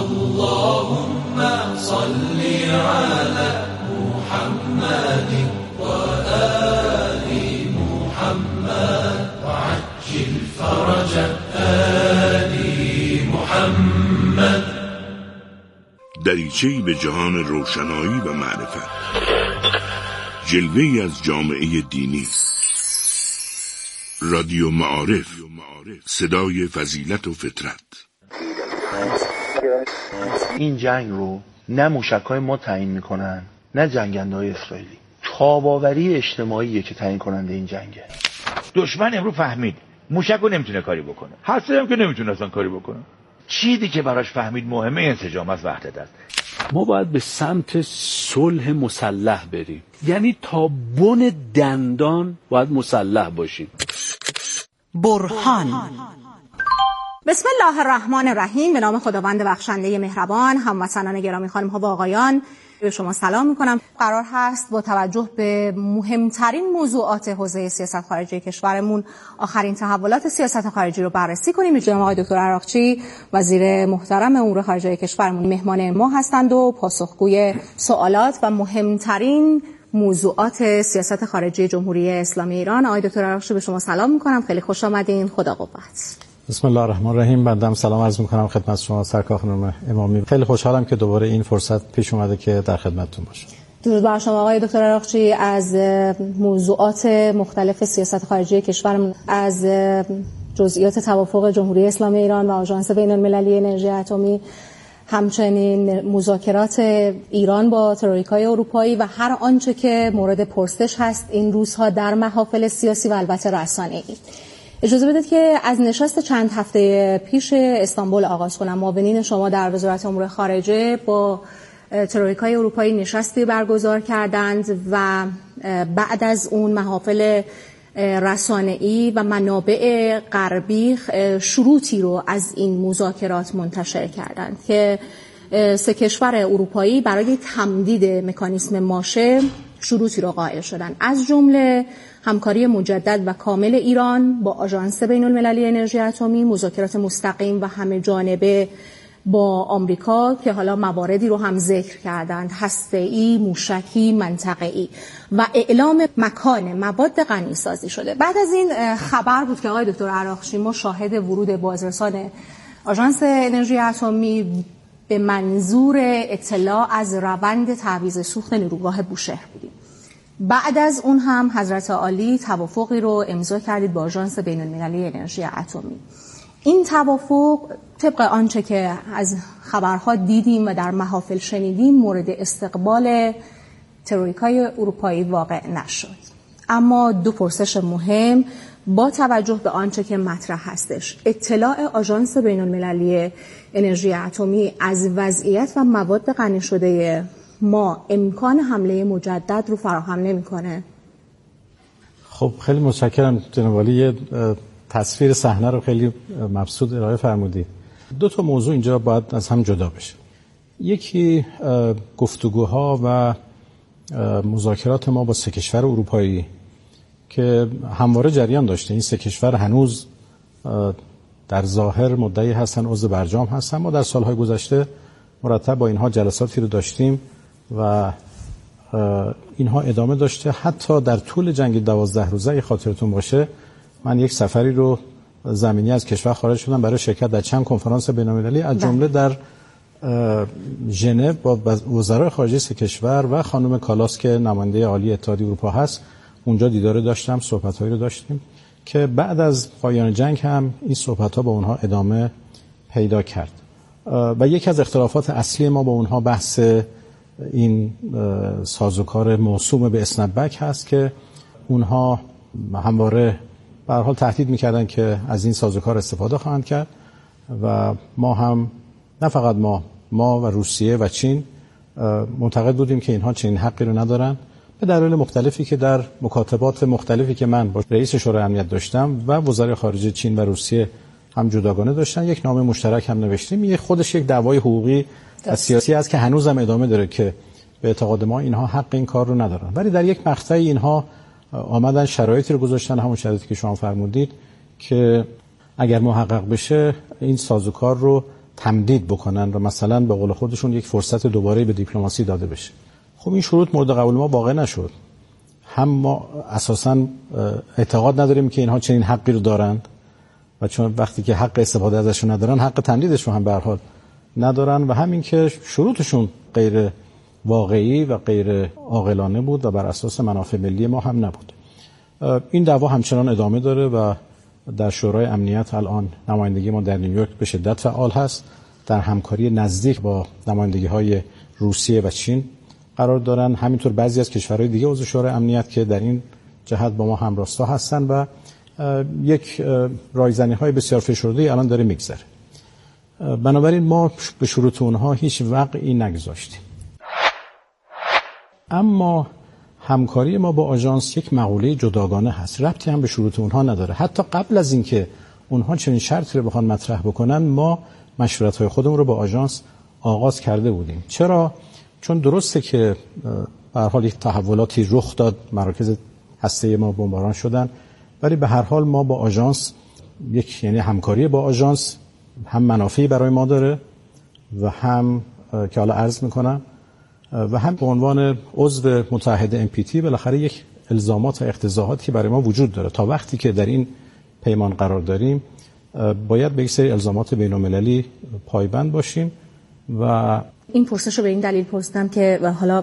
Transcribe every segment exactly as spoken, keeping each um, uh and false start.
اللهم صل على محمد وآل محمد وعجل فرج آل محمد. دریچه‌ای به جهان روشنایی و معرفت، جلوه‌ای از جامعه دینی. رادیو معارف، صدای فضیلت و فطرت. این جنگ رو نه موشک‌های ما تعیین میکنن نه جنگنده‌های اسرائیلی. تاب‌آوری اجتماعیه که تعیین کننده این جنگه. دشمن امروز فهمید موشک رو نمیتونه کاری بکنه، هسته هم که نمیتونه اصلا کاری بکنه. چیزی که براش فهمید مهمه انسجام است، وحدت است. ما باید به سمت صلح مسلح بریم، یعنی تا بن دندان باید مسلح باشیم. برهان. بسم الله الرحمن الرحیم. به نام خداوند بخشنده مهربان. هموطنان گرامی، خانم ها و آقایان، به شما سلام میکنم. قرار هست با توجه به مهمترین موضوعات حوزه سیاست خارجی کشورمون آخرین تحولات سیاست خارجی رو بررسی کنیم. جناب آقای دکتر عراقچی، وزیر محترم امور خارجه کشورمون، مهمان ما هستند و پاسخگوی سوالات و مهمترین موضوعات سیاست خارجی جمهوری اسلامی ایران. آقای دکتر عراقچی، به شما سلام میکنم. خیلی خوش آمدین. خدا قوت. بسم الله الرحمن الرحیم. بنده سلام عرض میکنم خدمت شما سرکار خانم امامی. خیلی خوشحالم که دوباره این فرصت پیش اومده که در خدمتتون باشم. درود بر شما آقای دکتر عراقچی. از موضوعات مختلف سیاست خارجی کشورمون، از جزئیات توافق جمهوری اسلامی ایران و آژانس بین‌المللی انرژی اتمی، همچنین مذاکرات ایران با تروریکای اروپایی و هر آنچه که مورد پرسش هست این روزها در محافل سیاسی و البته رسانه‌ای. اجازه بدید که از نشست چند هفته پیش استانبول آغاز کنم. معاونین شما در وزارت امور خارجه با تروریکای اروپایی نشستی برگزار کردند و بعد از اون محافل رسانه‌ای و منابع غربی شروطی رو از این مذاکرات منتشر کردند که سه کشور اروپایی برای تمدید مکانیسم ماشه شروطی رو قائل شدند، از جمله همکاری مجدد و کامل ایران با آژانس بین‌المللی انرژی اتمی، مذاکرات مستقیم و همه جانبه با آمریکا که حالا مواردی رو هم ذکر کردند، هسته‌ای، موشکی، منطقه‌ای، و اعلام مکان مواد غنی سازی شده. بعد از این خبر بود که آقای دکتر عراقچی ما شاهد ورود بازرسان آژانس انرژی اتمی به منظور اطلاع از روند تعویض سوخت نیروگاه بوشهر بودیم. بعد از اون هم حضرت عالی توافقی رو امضا کردید با آژانس بین‌المللی انرژی اتمی. این توافق طبق آنچه که از خبرها دیدیم و در محافل شنیدیم مورد استقبال تروریکای اروپایی واقع نشد. اما دو پرسش مهم با توجه به آنچه که مطرح هستش: اطلاع آژانس بین‌المللی انرژی اتمی از وضعیت و مواد غنی شده ما امکان حمله مجدد رو فراهم نمی‌کنه؟ خب خیلی متشکرم جناب عالی. یه تصویر صحنه رو خیلی مبسوط ارائه فرمودید. دو تا موضوع اینجا باید از هم جدا بشه. یکی گفتگوها و مذاکرات ما با سه کشور اروپایی که همواره جریان داشته. این سه کشور هنوز در ظاهر مدعی هستن عضو برجام هستن. ما در سالهای گذشته مرتب با اینها جلساتی رو داشتیم و اینها ادامه داشته. حتی در طول جنگ دوازده روزه خاطرتون باشه من یک سفری رو زمینی از کشور خارج شدم برای شرکت در چند کنفرانس بین‌المللی، از جمله در ژنو با وزرای خارجه سه کشور و خانم کالاس که نماینده عالی اتحادیه اروپا هست. اونجا دیدار داشتم، صحبت‌هایی رو داشتیم که بعد از پایان جنگ هم این صحبت‌ها با اونها ادامه پیدا کرد. و یکی از اختلافات اصلی ما با اونها بحث این سازوکار موسوم به اسنپ‌بک هست که اونها همواره به هر حال تهدید می‌کردن که از این سازوکار استفاده خواهند کرد و ما هم، نه فقط ما ما و روسیه و چین معتقد بودیم که اینها چنین حقی رو ندارن، به دلایل مختلفی که در مکاتبات مختلفی که من با رئیس شورای امنیت داشتم و وزرای خارجه چین و روسیه هم جداگانه داشتن. یک نامه مشترک هم نوشتیم. یه خودش یک دعوای حقوقی و سیاسی است که هنوزم ادامه داره که به اعتقاد ما اینها حق این کار رو ندارن، ولی در یک مقطعی اینها آمدن شرایطی رو گذاشتن، همون شرایطی که شما فرمودید، که اگر محقق بشه این سازوکار رو تمدید بکنن و مثلا به قول خودشون یک فرصت دوباره به دیپلماسی داده بشه. خب این شروط مورد قبول ما واقع نشد. هم ما اساساً اعتقاد نداریم که اینها چنین حقی رو دارند و چون وقتی که حق استفاده ازشون ندارن حق تمدیدش رو هم به هر حال ندارن و همین که شروطشون غیر واقعی و غیر عاقلانه بود و بر اساس منافع ملی ما هم نبود. این دعوا همچنان ادامه داره و در شورای امنیت الان نمایندگی ما در نیویورک به شدت فعال هست، در همکاری نزدیک با نمایندگی‌های روسیه و چین قرار دارن، همینطور بعضی از کشورهای دیگه عضو شورای امنیت که در این جهت با ما همراستا هستن و یک رایزنی‌های بسیار فشرده الان داره میگذره. بنابراین ما به شروط اونها هیچ وقعی نگذاشتیم. اما همکاری ما با آژانس یک مقوله جداگانه هست، ربطی هم به شروط اونها نداره. حتی قبل از اینکه اونها چنین شرطی رو بخوان مطرح بکنن ما مشورت‌های خودمون رو با آژانس آغاز کرده بودیم. چرا؟ چون درسته که به هر حال یک تحولاتی رخ داد، مراکز هسته ما بمباران شدن، ولی به هر حال ما با آژانس یک یعنی همکاری با آژانس هم منافعی برای ما داره و هم که حالا عرض میکنم و هم به عنوان عضو متحد ام پی تی بالاخره یک الزامات و اقتضاعاتی برای ما وجود داره. تا وقتی که در این پیمان قرار داریم باید به یک سری الزامات بین‌المللی پایبند باشیم و این پرسش رو به این دلیل پرسیدم که حالا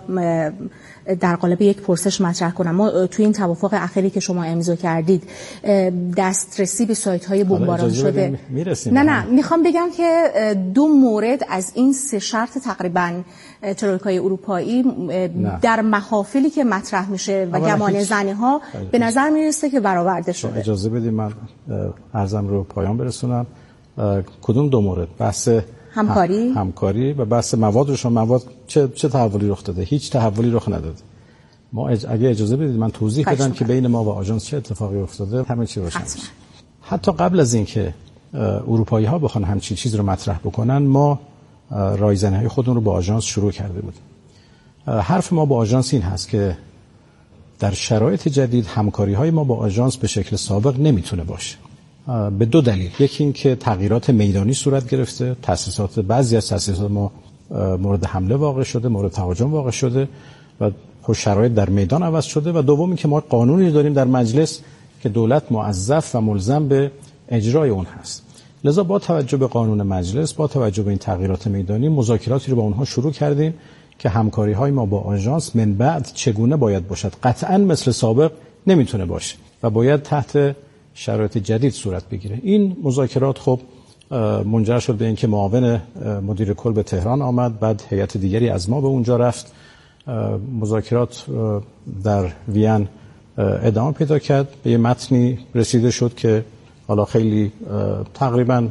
در قالب یک پرسش مطرح کنم. ما توی این توافق اخیری که شما امضا کردید دسترسی به سایت‌های بمباران شده، نه نه میخوام بگم که دو مورد از این سه شرط تقریباً ترویکای اروپایی نه. در محافلی که مطرح میشه و گمان زنی‌ها به نظر میرسه که برآورده شده. اجازه بدید من عرضم رو پایان برسونم. کدوم دو مورد؟ بحث همکاری همکاری و بحث مواد رو. شما مواد چه چه تحولی رخ داده؟ هیچ تحولی رخ نداده. ما اج... اگه اجازه بدید من توضیح بدم که بین ما و آژانس چه اتفاقی افتاده، همه چی روشن بشه. حتی قبل از اینکه اروپایی‌ها بخوان همچین چیز رو مطرح بکنن ما رایزنی‌های خودمون رو با آژانس شروع کرده بودیم. حرف ما با آژانس این هست که در شرایط جدید همکاری‌های ما با آژانس به شکل سابق نمیتونه باشه. به دو دلیل. یکی این که تغییرات میدانی صورت گرفته، تأسیسات بعضی از تأسیسات ما مورد حمله واقع شده، مورد تهاجم واقع شده و شرایط در میدان عوض شده و دوم این که ما قانونی داریم در مجلس که دولت موظف و ملزم به اجرای اون هست. لذا با توجه به قانون مجلس، با توجه به این تغییرات میدانی، مذاکراتی رو با اونها شروع کردیم که همکاری‌های ما با آژانس من بعد چگونه باید باشد. قطعاً مثل سابق نمیتونه باشه و باید تحت شرایط جدید صورت بگیره. این مذاکرات خب منجر شد به اینکه معاون مدیر کل به تهران آمد، بعد هیئت دیگری از ما به اونجا رفت. مذاکرات در وین ادامه پیدا کرد، به یه متنی رسیده شد که حالا خیلی تقریبا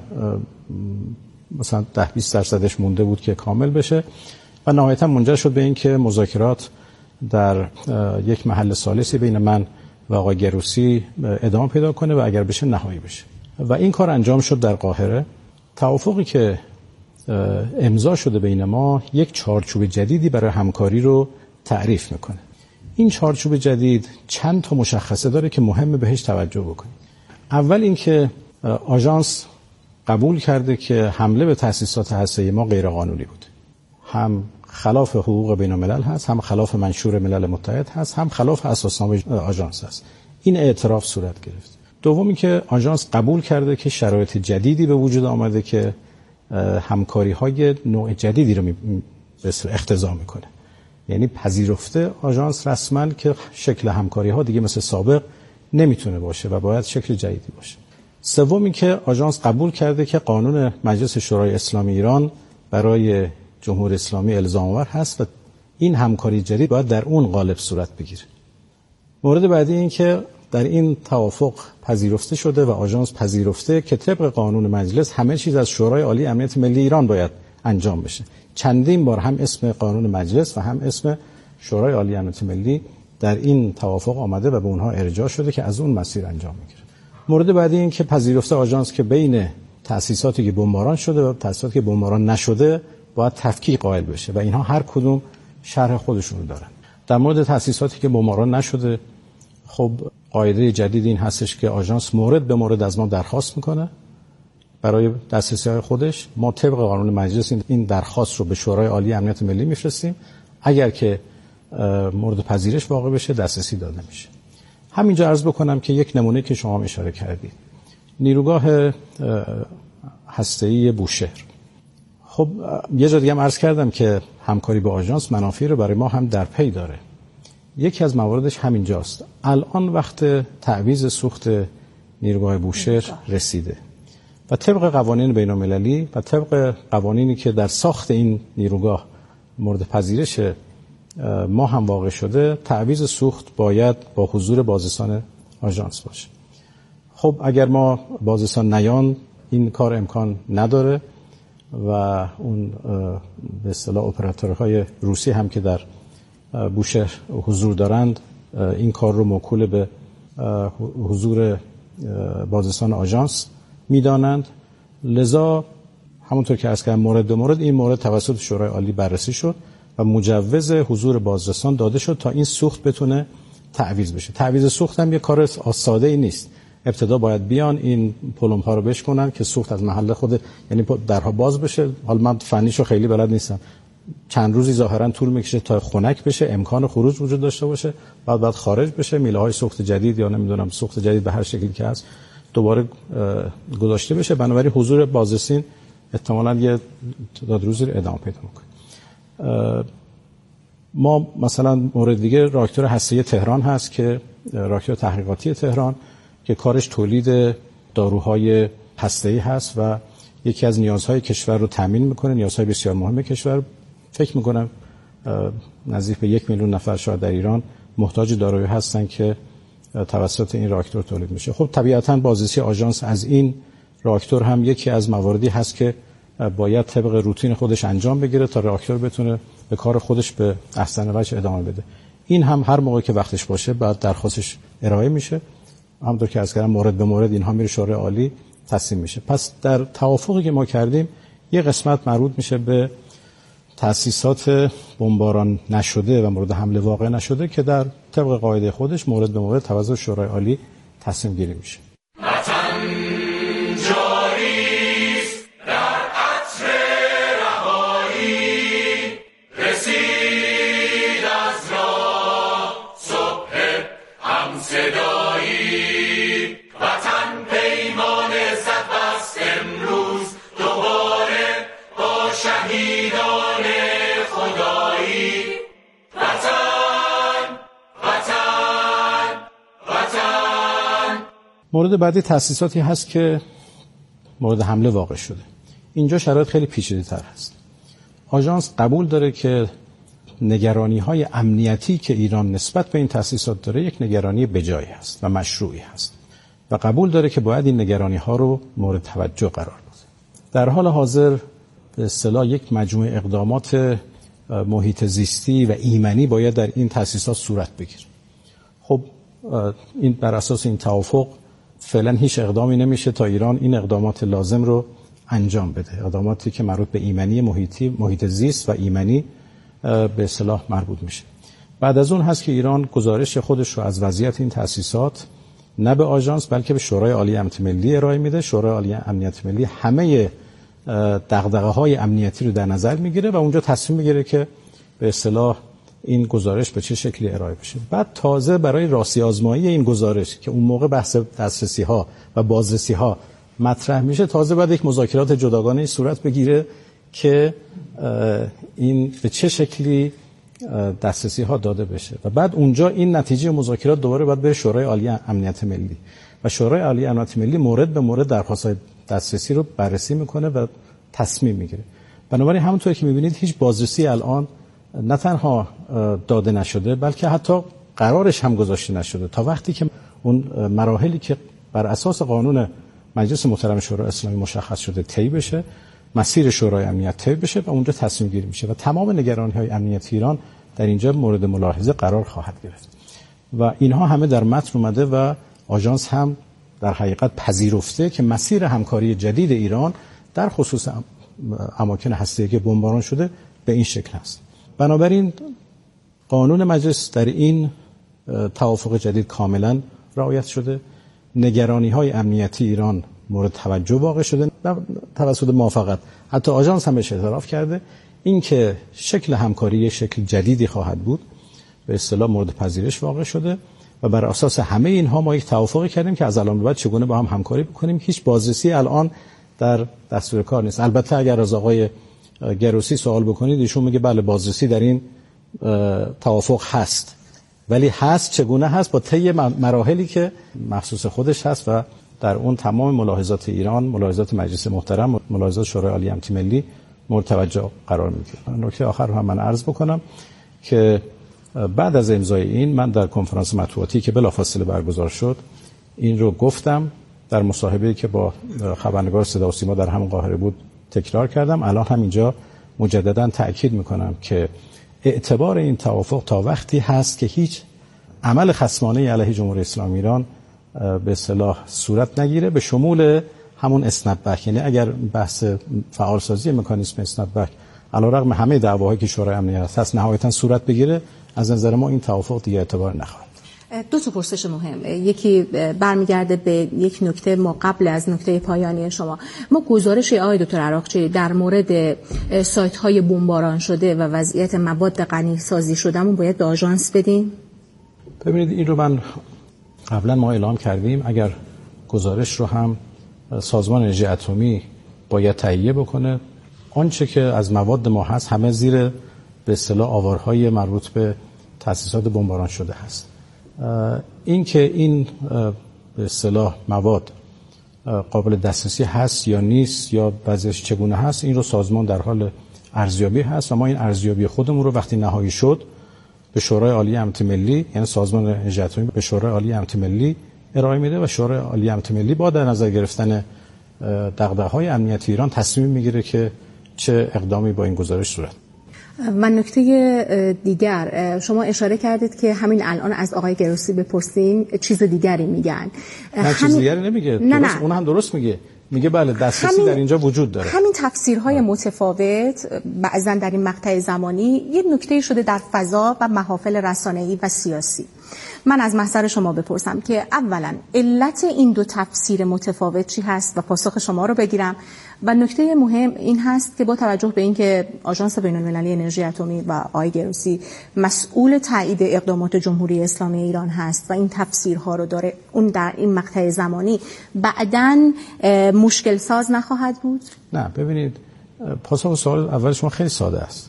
مثلا ده بیست درصدش مونده بود که کامل بشه و نهایتا منجر شد به اینکه مذاکرات در یک محل ثالثی بین من و آقای گروسی ادامه پیدا کنه و اگر بشه نهایی بشه و این کار انجام شد در قاهره. توافقی که امضا شده بین ما یک چارچوب جدیدی برای همکاری رو تعریف میکنه. این چارچوب جدید چند تا مشخصه داره که مهمه بهش توجه بکنید. اول اینکه آژانس قبول کرده که حمله به تأسیسات هسته‌ای ما غیر قانونی بود. هم خلاف حقوق بین الملل هست، هم خلاف منشور ملل متحد هست، هم خلاف اساسنامه آژانس هست. این اعتراف صورت گرفت. دومی که آژانس قبول کرده که شرایط جدیدی به وجود آمده که همکاری‌های نوع جدیدی رو به اقتضا میکنه. یعنی پذیرفته آژانس رسما که شکل همکاری‌ها دیگه مثل سابق نمیتونه باشه و باید شکل جدیدی باشه. سومی که آژانس قبول کرده که قانون مجلس شورای اسلامی ایران برای جمهوری اسلامی الزام آور هست و این همکاری جدید باید در اون قالب صورت بگیره. مورد بعدی این که در این توافق پذیرفته شده و آژانس پذیرفته که طبق قانون مجلس همه چیز از شورای عالی امنیت ملی ایران باید انجام بشه. چندین بار هم اسم قانون مجلس و هم اسم شورای عالی امنیت ملی در این توافق آمده و به اونها ارجاع شده که از اون مسیر انجام میگیره. مورد بعدی این که پذیرفته آژانس که بین تأسیساتی که بمباران شده و تأسیساتی که بمباران نشده باید تفکیک قائل بشه و اینها هر کدوم شرح خودشون دارن. در مورد تأسیساتی که بمباران نشده خب قاعده جدید این هستش که آژانس مورد به مورد از ما درخواست میکنه، برای دسترسی‌های خودش ما طبق قانون مجلس این درخواست رو به شورای عالی امنیت ملی میفرستیم. اگر که مورد پذیرش واقع بشه دسترسی داده میشه. همینجا عرض بکنم که یک نمونه که شما اشاره کردید، نیروگاه هسته‌ای بوشهر. خب یه جا دیگه هم عرض کردم که همکاری با آژانس منافعی رو برای ما هم در پی داره. یکی از مواردش همینجاست. الان وقت تعویض سوخت نیروگاه بوشهر رسیده و طبق قوانین بین‌المللی و طبق قوانینی که در ساخت این نیروگاه مورد پذیرش ما هم واقع شده، تعویض سوخت باید با حضور بازرسان آژانس باشه. خب اگر ما بازرسان نیان این کار امکان نداره و اون به اصطلاح اپراتورهای روسی هم که در بوشهر حضور دارند این کار رو موکول به حضور بازرسان آژانس میدانند. لذا همونطور که عرض کردم مورد به مورد این مورد توسط شورای عالی بررسی شد و مجوز حضور بازرسان داده شد تا این سوخت بتونه تعویض بشه. تعویض سوخت هم یه کار ساده ای نیست. ابتدا باید بیان این پلمپ ها رو بشکنن که سوخت از محل خود، یعنی درها باز بشه. حالا من فنیشو خیلی بلد نیستم. چند روزی ظاهرا طول میکشه تا خنک بشه، امکان خروج وجود داشته باشه، بعد بعد خارج بشه، میله های سوخت جدید یا نمیدونم سوخت جدید به هر شکلی که هست دوباره گذاشته بشه. بنابراین حضور بازرسین احتمالاً یه تعداد روزی رو ادامه پیدا میکنه. ما مثلا مورد دیگه راکتور هسته‌ای تهران هست که راکتور تحقیقاتی تهران که کارش تولید داروهای هسته‌ای هست و یکی از نیازهای کشور رو تامین میکنه، نیازهای بسیار مهم کشور. فکر میکنم نزدیک به یک میلیون نفر شاید در ایران محتاج دارویی هستن که توسط این راکتور تولید میشه. خب طبیعتاً بازرسی آژانس از این راکتور هم یکی از مواردی هست که باید طبق روتین خودش انجام بگیره تا راکتور بتونه به کار خودش به احسن وجه ادامه بده. این هم هر موقع که وقتش باشه بعد درخواستش ارائه میشه. همونطور که عرض کردم مورد به مورد اینها میره شورای عالی تصمیم میشه. پس در توافقی که ما کردیم یه قسمت مربوط میشه به تأسیسات بمباران نشده و مورد حمله واقع نشده که در طبق قاعده خودش مورد به مورد توسط شورای عالی تصمیم گیری میشه. مورد بعدی تأسیساتی هست که مورد حمله واقع شده. اینجا شرایط خیلی پیچیده‌تر هست. آژانس قبول داره که نگرانی‌های امنیتی که ایران نسبت به این تأسیسات داره یک نگرانی بجایی هست و مشروعی هست و قبول داره که باید این نگرانی‌ها رو مورد توجه قرار بده. در حال حاضر به اصطلاح یک مجموعه اقدامات محیط زیستی و ایمنی باید در این تأسیسات صورت بگیره. خب این بر اساس این توافق فعلا هیچ اقدامی نمیشه تا ایران این اقدامات لازم رو انجام بده، اقداماتی که مربوط به ایمنی محیطی، محیط زیست و ایمنی به اصطلاح مربوط میشه. بعد از اون هست که ایران گزارش خودش رو از وضعیت این تأسیسات نه به آژانس بلکه به شورای عالی امنیت ملی ارائه میده. شورای عالی امنیت ملی همه دغدغه‌های امنیتی رو در نظر میگیره و اونجا تصمیم میگیره که به اصطلاح این گزارش به چه شکلی ارائه بشه. بعد تازه برای راستی آزمایی این گزارش که اون موقع بحث دسترسی ها و بازرسی ها مطرح میشه، تازه بعد یک مذاکرات جداگانه صورت بگیره که این به چه شکلی دسترسی ها داده بشه و بعد اونجا این نتیجه مذاکرات دوباره باید بره شورای عالی امنیت ملی و شورای عالی امنیت ملی مورد به مورد درخواست‌های دسترسی رو بررسی میکنه و تصمیم میگیره. بنابراین همونطور که میبینید هیچ بازرسی الان نه تنها داده نشده بلکه حتی قرارش هم گذاشته نشده تا وقتی که اون مراحلی که بر اساس قانون مجلس محترم شورای اسلامی مشخص شده طی بشه، مسیر شورای امنیت طی بشه و اونجا تصمیم گیری میشه و تمام نگرانی‌های امنیتی ایران در اینجا مورد ملاحظه قرار خواهد گرفت و اینها همه در متن اومده و آژانس هم در حقیقت پذیرفته که مسیر همکاری جدید ایران در خصوص اماکن هسته‌ای که بمباران شده به این شکل است. بنابراین قانون مجلس در این توافق جدید کاملا رعایت شده. نگرانی‌های امنیتی ایران مورد توجه واقع شده توسط موافقت، حتی آژانس هم بهش اعتراف کرده. این که شکل همکاری شکل جدیدی خواهد بود به اصطلاح مورد پذیرش واقع شده و بر اساس همه اینها ما یک توافقی کردیم که از الان به بعد چگونه با هم همکاری بکنیم. هیچ بازرسی الان در دستور کار نیست. البته اگر از آقای گروسی سوال بکنید ایشون میگه بله بازرسی در این توافق هست، ولی هست چگونه هست؟ با طی مراحلی که مخصوص خودش هست و در اون تمام ملاحظات ایران، ملاحظات مجلس محترم، ملاحظات شورای عالی امنیت ملی مورد توجه قرار میگیره. نکته آخر رو هم من عرض بکنم که بعد از امضای این من در کنفرانس مطبوعاتی که بلافاصله برگزار شد این رو گفتم، در مصاحبه‌ای که با خبرنگار صدا و سیما در همون قاهره بود تکرار کردم. الان هم اینجا مجددا تأکید میکنم که اعتبار این توافق تا وقتی هست که هیچ عمل خصمانه علیه جمهوری اسلامی ایران به اصطلاح صورت نگیره، به شمول همون اسنپ‌بک. یعنی اگر بحث فعالسازی مکانیزم اسنپ‌بک علیرغم همه دعواهایی که شورای امنیت هست نهایتا صورت بگیره، از نظر ما این توافق دیگه اعتبار نخواهد. دو تا پرسش مهم، یکی برمیگرده به یک نکته ما قبل از نکته پایانی شما. ما گزارش آقای دکتر عراقچی در مورد سایت های بمباران شده و وضعیت مواد غنی سازی شدهمون باید به آژانس بدیم؟ ببینید این رو من قبلا ما اعلام کردیم، اگر گزارش رو هم سازمان انرژی اتمی باید تهیه بکنه، آنچه که از مواد ما هست همه زیر به اصطلاح آوارهای مربوط به تأسیسات بمباران شده هست. این که این به اصطلاح مواد قابل دسترسی هست یا نیست یا وضعش چگونه هست، این رو سازمان در حال ارزیابی هست و ما این ارزیابی خودمون رو وقتی نهایی شد به شورای عالی امنیت ملی، یعنی سازمان انرژی اتمی به شورای عالی امنیت ملی ارائه میده و شورای عالی امنیت ملی با در نظر گرفتن دغدغه‌های امنیتی ایران تصمیم میگیره که چه اقدامی با این گزارش صورت. و نکته دیگر، شما اشاره کردید که همین الان از آقای گروسی بپرسیم چیز دیگری میگن. نه همین... چیز دیگری نمیگه. نه درست نه. اون هم درست میگه. میگه بله دسترسی همین... در اینجا وجود داره. همین تفسیرهای متفاوت بعضا در این مقطع زمانی یه نکته شده در فضا و محافل رسانه‌ای و سیاسی. من از محضر شما بپرسم که اولا علت این دو تفسیر متفاوت چی هست و پاسخ شما رو بگیرم، و نکته مهم این هست که با توجه به اینکه آژانس بین‌المللی انرژی اتمی و آقای گروسی مسئول تایید اقدامات جمهوری اسلامی ایران هست و این تفسیرها رو داره، اون در این مقطع زمانی بعداً مشکل ساز نخواهد بود؟ نه ببینید، پاسخ سوال اول شما خیلی ساده است.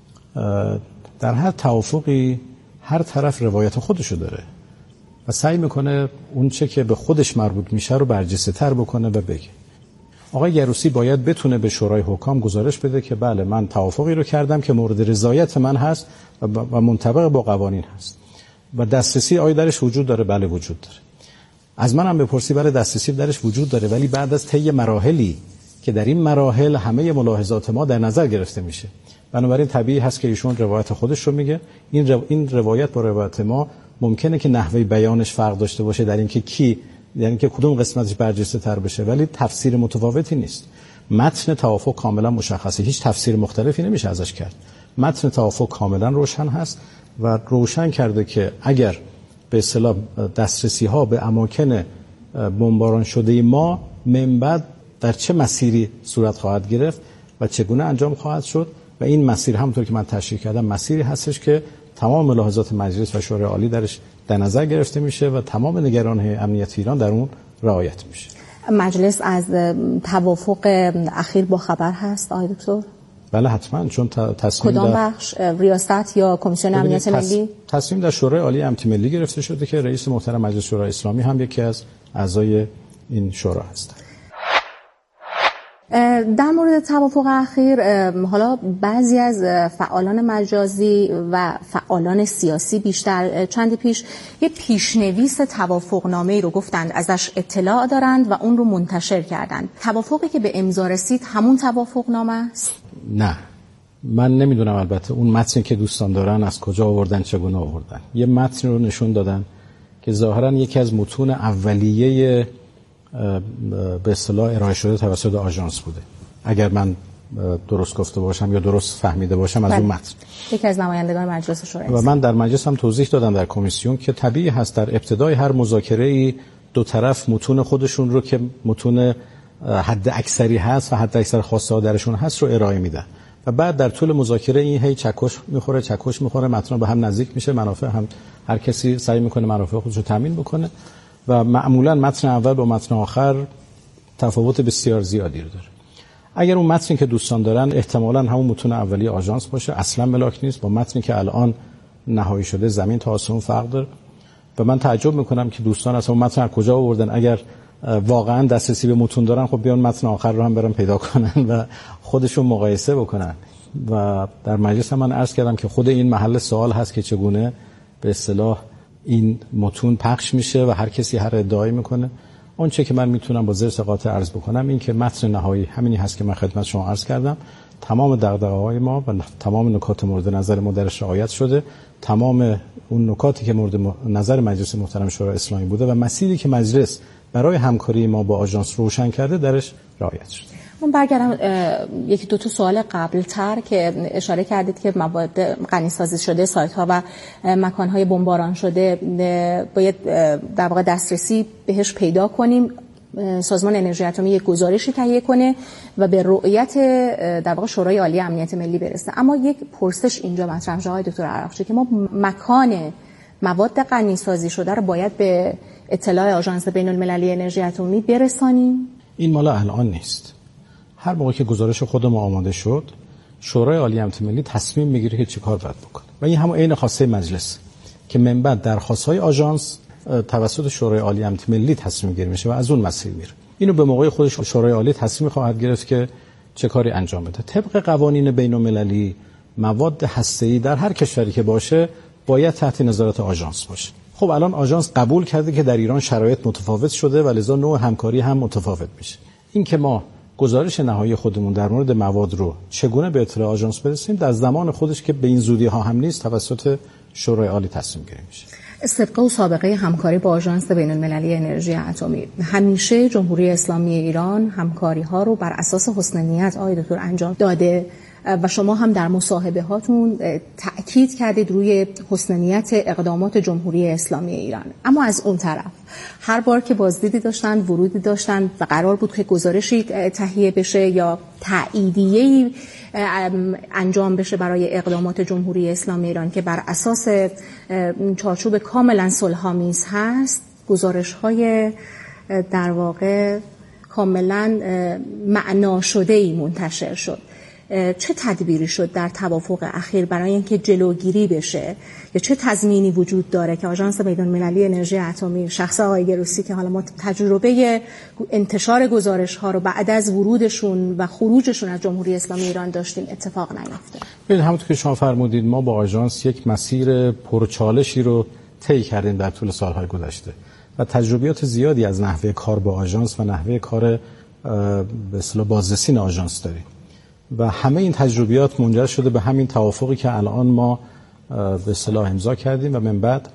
در هر توافقی هر طرف روایت خودشو داره و سعی میکنه اون چه که به خودش مربوط میشه رو برجسته تر بکنه و بگه. آقای گروسی باید بتونه به شورای حکام گزارش بده که بله من توافقی رو کردم که مورد رضایت من هست و منطبق با قوانین هست و دسترسی آیا درش وجود داره؟ بله وجود داره. از منم بپرسی بله دسترسی درش وجود داره، ولی بعد از طی مراحلی که در این مراحل همه ملاحظات ما در نظر گرفته میشه. بنابراین طبیعی هست که ایشون روایت خودش رو میگه. این رو... این روایت با روایت ما ممکنه که نحوه بیانش فرق داشته باشه در اینکه کی، یعنی که کدوم قسمتش برجسته تر بشه، ولی تفسیر متفاوتی نیست. متن توافق کاملا مشخصه، هیچ تفسیر مختلفی نمیشه ازش کرد. متن توافق کاملا روشن هست و روشن کرده که اگر به اصطلاح دسترسی ها به اماکن بمباران شده ما من بعد در چه مسیری صورت خواهد گرفت و چگونه انجام خواهد شد، و این مسیر همونطور که من تشریح کردم مسیری هستش که تمام ملاحظات مجلس و شورای عالی درش در نظر گرفته میشه و تمام نگران‌های امنیتی ایران در اون رعایت میشه. مجلس از توافق اخیر با خبر هست آقای دکتر؟ بله حتما، چون تصمیم کدام در بخش، ریاست یا کمیسیون امنیت ملی؟ تصمیم در شورای عالی امنیت ملی گرفته شده که رئیس محترم مجلس شورای اسلامی هم یکی از اعضای این شورا هست. در مورد توافق اخیر، حالا بعضی از فعالان مجازی و فعالان سیاسی بیشتر چندی پیش یه پیشنویس توافقنامه‌ای رو گفتند ازش اطلاع دارند و اون رو منتشر کردند. توافقی که به امضا رسید همون توافقنامه است؟ نه، من نمیدونم البته اون متنی که دوستان دارن از کجا آوردن، چگونه آوردن. یه متن رو نشون دادن که ظاهرا یکی از متون اولیه به اصطلاح ارائه شده توسط آژانس بوده، اگر من درست گفته باشم یا درست فهمیده باشم از بله. اون متن یکی از نمایندگان مجلس شورای و من در مجلس هم توضیح دادم در کمیسیون که طبیعی هست در ابتدای هر مذاکره‌ای دو طرف متون خودشون رو که متون حد اکثری هست و حد اکثر خواسته ها درشون هست رو ارائه میدن و بعد در طول مذاکره این هی چکش میخوره چکش میخوره متن به هم نزدیک میشه، منافع هم هر کسی سعی میکنه منافع خودش رو تامین بکنه و معمولا متن اول با متن آخر تفاوت بسیار زیادی رو داره. اگر اون متنی که دوستان دارن احتمالاً همون متن اولیه آژانس باشه، اصلا ملاک نیست، با متنی که الان نهایی شده زمین تا آسمون فرق داره و من تعجب میکنم که دوستان اصلا متن از کجا آوردن. اگر واقعا دسترسی به متون دارن خب بیان متن آخر رو هم برن پیدا کنن و خودشون مقایسه بکنن. و در مجلس هم من عرض کردم که خود این محل سوال هست که چگونه به اصطلاح این متون پخش میشه و هر کسی هر ادعایی میکنه. اون چه که من میتونم با زرس قاطع عرض بکنم این که متن نهایی همینی هست که من خدمت شما عرض کردم. تمام دغدغه‌های ما و تمام نکات مورد نظر ما درش رعایت شده، تمام اون نکاتی که مورد نظر مجلس محترم شورای اسلامی بوده و مسیری که مجلس برای همکاری ما با آژانس روشن کرده درش رعایت شده. من برگردم یکی دو تا سوال قبل‌تر که اشاره کردید که مواد غنی‌سازی شده، سایت‌ها و مکان‌های بمباران شده باید در واقع دسترسی بهش پیدا کنیم. سازمان انرژی اتمی یک گزارشی تهیه کنه و به رؤیت در واقع شورای عالی امنیت ملی برسه. اما یک پرسش اینجا مطرح میشه آقای دکتر عراقچی که ما مکان مواد غنی‌سازی شده رو باید به اطلاع آژانس بین‌المللی انرژی اتمی برسانیم. این مال الان نیست. هر موقع که گزارش خود ما آماده شد شورای عالی امنیت ملی تصمیم میگیره که چیکار باید بکنه و این همون عین خواسته مجلس که من بعد درخواست‌های آژانس توسط شورای عالی امنیت ملی تصمیم گیری میشه و از اون مسیر میره. اینو به موقع خودش شورای عالی تصمیم خواهد گرفت که چه کاری انجام بده. طبق قوانین بین‌المللی مواد هسته‌ای در هر کشوری که باشه باید تحت نظارت آژانس باشه. خب الان آژانس قبول کرده که در ایران شرایط متفاوت شده و لذا نوع همکاری هم متفاوت میشه. این که ما گزارش نهایی خودمون در مورد مواد رو چگونه به اطلاع آژانس برسیم در زمان خودش که به این زودی ها هم نیست توسط شورای عالی تصمیم گیری میشه. سابقه و سابقه همکاری با آژانس بین‌المللی انرژی اتمی، همیشه جمهوری اسلامی ایران همکاری ها رو بر اساس حسن نیت آقای دکتر انجام داده و شما هم در مصاحبه هاتون تأکید کردید روی حسن نیت اقدامات جمهوری اسلامی ایران. اما از اون طرف هر بار که بازدیدی داشتن، ورودی داشتن و قرار بود که گزارشی تهیه بشه یا تأییدیه‌ای انجام بشه برای اقدامات جمهوری اسلامی ایران که بر اساس چارچوب کاملا صلح‌آمیز هست، گزارش‌های در واقع کاملا معنا شده‌ای منتشر شد. چه تدبیری شد در توافق اخیر برای اینکه جلوگیری بشه یا چه تضمینی وجود داره که آژانس بین‌المللی انرژی اتمی شخص آقای گروسی که حالا ما تجربه انتشار گزارش ها رو بعد از ورودشون و خروجشون از جمهوری اسلامی ایران داشتیم اتفاق نیفته؟ ببین همونطور که شما فرمودید ما با آژانس یک مسیر پرچالشی رو طی کردیم در طول سالهای گذشته و تجربیات زیادی از نحوه کار با آژانس و نحوه کار به اصطلاح بازرسین آژانس داریم و همه این تجربیات منجر شده به همین توافقی که الان ما به اصطلاح امضا کردیم و من بعد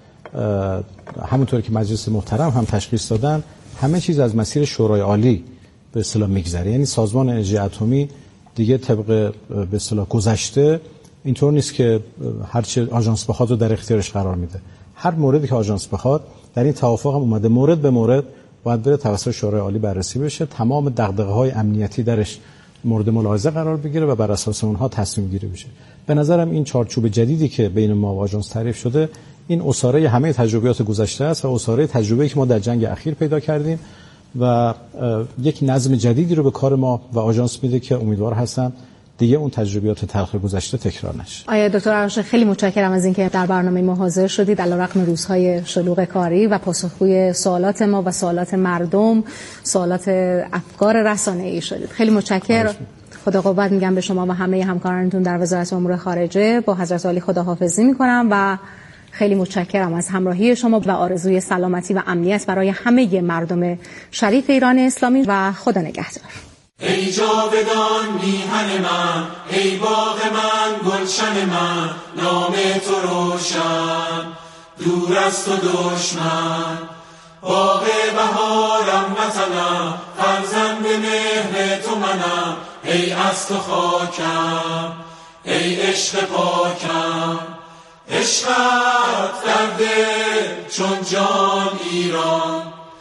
همونطور که مجلس محترم هم تشخیص دادن همه چیز از مسیر شورای عالی به اصطلاح میگذره. یعنی سازمان انرژی اتمی دیگه طبق به اصطلاح گذشته اینطور نیست که هر چه آژانس بخواد رو در اختیارش قرار میده. هر موردی که آژانس بخواد در این توافق هم اومده مورد به مورد باید بره توسط شورای عالی بررسی بشه، تمام دغدغه‌های امنیتی درش مورد ملاحظه قرار بگیره و بر اساس اونها تصمیم گیری بشه. به نظرم این چارچوب جدیدی که بین ما و آژانس تعریف شده این اساره همه تجربیات گذشته است و اساره تجربه‌ای که ما در جنگ اخیر پیدا کردیم و یک نظم جدیدی رو به کار ما و آژانس میده که امیدوار هستم دیگه اون تجربیات تلخ گذشته تکرار نشه. آقای دکتر عراقچی خیلی متشکرم از اینکه در برنامه ما حاضر شدید علیرغم روزهای شلوغ کاری و پاسخگوی سوالات ما و سوالات مردم، سوالات افکار رسانه‌ای شدید. خیلی متشکرم. خدا قوت میگم به شما و همه همکارانتون در وزارت امور خارجه. با حضرت عالی خداحافظی میکنم و خیلی متشکرم از همراهی شما و آرزوی سلامتی و امنیت برای همه مردم شریف ایران اسلامی و خدا نگهدار. ای جاودان میهن من، ای باغ من، گلشن من، نام تو روشن، دور از تو دشمن. باغ بهارم وطنم، فرزند مهر تو منم، ای از تو خاکم، ای عشق پاکم. عشقت در دل چون جان ایران،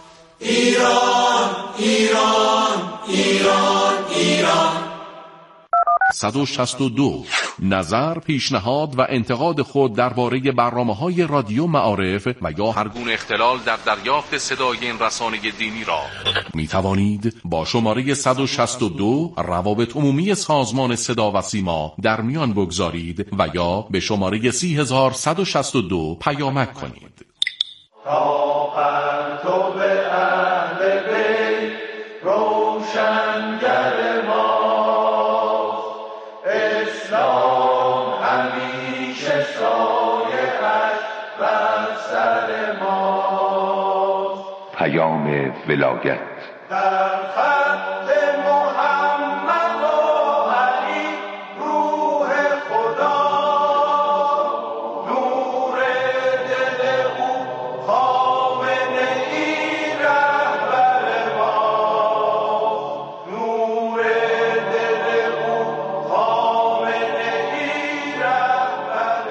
ایران ایران ایران ایران. صد و شصت و دو. نظر، پیشنهاد و انتقاد خود درباره برنامه‌های رادیو معارف و یا هر گونه اختلال در دریافت صدای این رسانه دینی را می توانید با شماره صد و شصت و دو روابط عمومی سازمان صدا و سیما در میان بگذارید و یا به شماره سی هزار صد و شصت و دو پیامک کنید. تا پرتو به اهل بیت روشنگر ماست، اسلام همیشه سایه‌اش بر سر ماست. پیام ولایت در خط محمد و علی روح خدا، نور دل او خامنه ای رهبر ما، نور دل او خامنه ای رهبر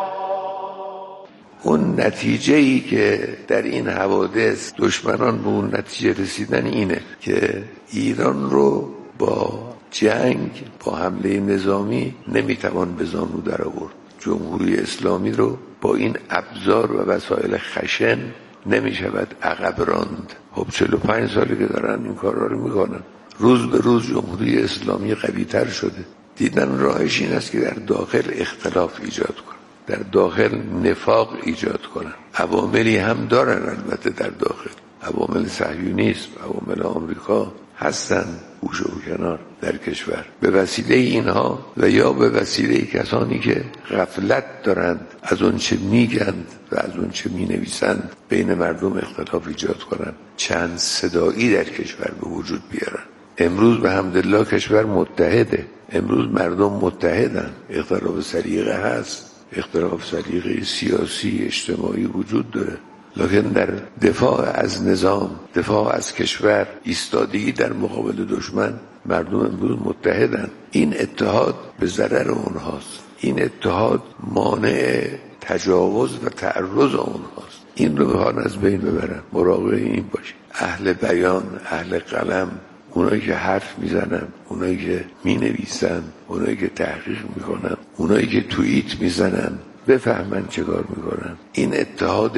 ما. اون نتیجه ای که در این حوادث دشمنان به اون نتیجه رسیدن اینه که ایران رو با جنگ، با حمله نظامی نمیتوان به زانو در آورد. جمهوری اسلامی رو با این ابزار و وسایل خشن نمیشود عقب راند. خب چهل و پنج سالی که دارن این کارا رو میکنن. روز به روز جمهوری اسلامی قوی تر شده. دیدن راهش این است که در داخل اختلاف ایجاد کنن، در داخل نفاق ایجاد کنن. عواملی هم دارن البته در داخل، عوامل صهیونیسم، عوامل آمریکا هستن گوشه و کنار در کشور. به وسیله اینها و یا به وسیله کسانی که غفلت دارند از اون چه میگند و از اون چه مینویسند بین مردم اختلاف ایجاد کنن، چند صدایی در کشور به وجود بیارن. امروز به حمدالله کشور متحده، امروز مردم متحدن. اختلاف سلیقه هست، اختلاف سلیقه سیاسی اجتماعی وجود داره، لکن در دفاع از نظام، دفاع از کشور، ایستادگی در مقابل دشمن مردم امروز متحدن. این اتحاد به ضرر اونهاست، این اتحاد مانع تجاوز و تعرض اونهاست. این رو بخوان از بین ببرن. مراقب این باشید. اهل بیان، اهل قلم، اونایی که حرف میزنن، اونایی که مینویسن، اونایی که تحقیق میکنن، اونایی که توییت میزنن، بفهمن چه کار میکنن. این اتحاد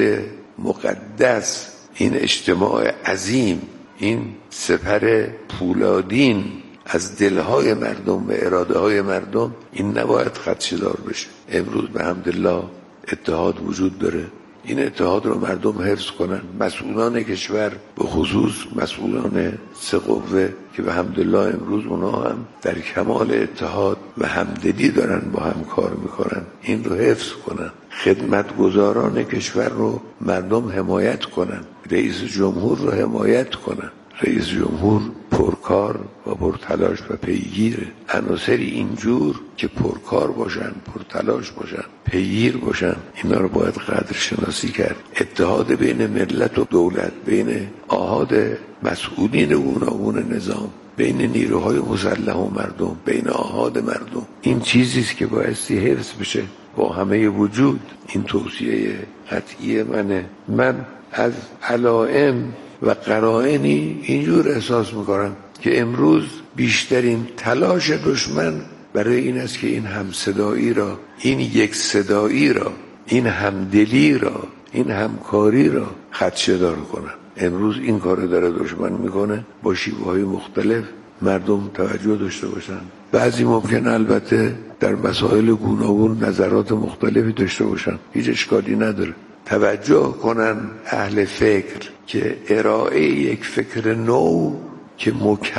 مقدس، این اجتماع عظیم، این سپر پولادین از دلهای مردم و اراده های مردم، این نباید خدشه‌دار بشه. امروز به حمدالله اتحاد وجود داره. این اتحاد رو مردم حفظ کنن. مسئولان کشور، به خصوص مسئولان سه قوه که به حمدالله امروز اونا هم در کمال اتحاد و همدلی دارن با هم کار میکنن، این رو حفظ کنن. خدمتگزاران کشور رو مردم حمایت کنن، رئیس جمهور رو حمایت کنن. رئیس جمهور پرکار و پرتلاش و پیگیر. عناصری اینجور که پرکار باشن، پرتلاش باشن، پیگیر باشن، اینا رو باید قدر شناسی کرد. اتحاد بین ملت و دولت، بین آحاد مسئولین گوناگون نظام، بین نیروهای مسلح و مردم، بین آحاد مردم، این چیزیست که بایستی حفظ بشه با همه وجود. این توصیه قطعی منه. من از علائم و قرائنی اینجور احساس میکنم که امروز بیشترین تلاش دشمن برای این است که این همصدایی را، این یک صدایی را، این همدلی را، این همکاری را خدشه‌دار کنن. امروز این کار داره دشمن میکنه با شیوه‌های مختلف. مردم توجه داشته باشن. بعضی ممکن البته در مسائل گوناگون نظرات مختلفی داشته باشن، هیچ اشکالی نداره. توجه کنن اهل فکر که ارائه یک فکر نو که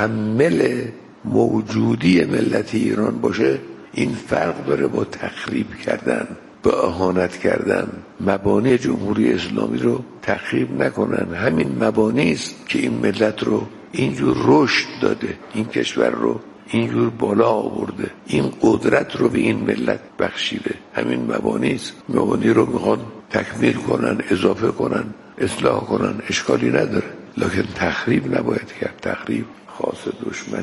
مکمل موجودی ملت ایران باشه، این فرق داره با تخریب کردن، با اهانت کردن. مبانی جمهوری اسلامی رو تخریب نکنن. همین مبانی است که این ملت رو اینجور رشد داده، این کشور رو اینجور بالا آورده، این قدرت رو به این ملت بخشیده. همین مبانی است. مبانی رو میخوان تکمیل کنن، اضافه کنن، اصلاح کنن، اشکالی نداره، لکن تخریب نباید کرد. تخریب خاص دشمن